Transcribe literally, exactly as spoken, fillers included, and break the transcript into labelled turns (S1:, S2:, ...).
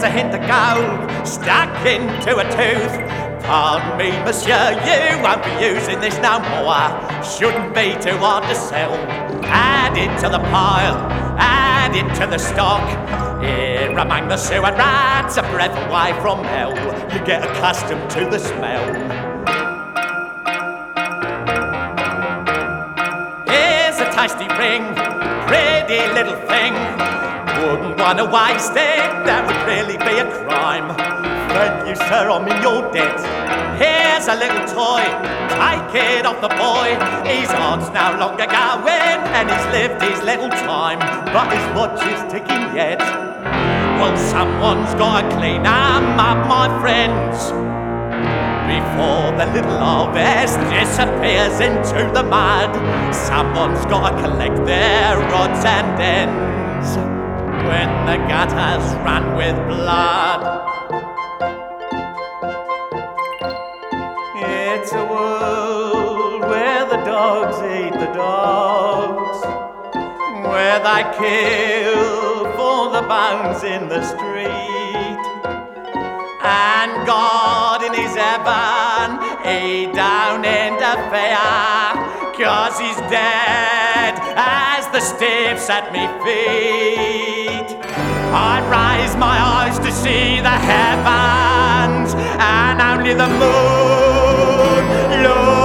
S1: Here's a hint of gold stuck into a tooth. Pardon me, monsieur, you won't be using this no more. Shouldn't be too hard to sell. Add it to the pile, add it to the stock. Here among the sewer rats, a breath away from hell. You get accustomed to the smell. Here's a tasty ring, pretty little thing. Wouldn't want to waste it, that would really be a crime. Thank you, sir, I'm in your debt. Here's a little toy, take it off the boy. His heart's no longer going, and he's lived his little time, but his watch is ticking yet. Well, someone's gotta clean 'em up, my friends, before the little harvest disappears into the mud. Someone's gotta collect their odds and ends when the gutters run with blood. It's a world where the dogs eat the dogs, where they kill for the bones in the street. And God in his heaven, he don't interfere, 'cause he's dead as the steps at me feet. I raise my eyes to see the heavens, and only the moon looks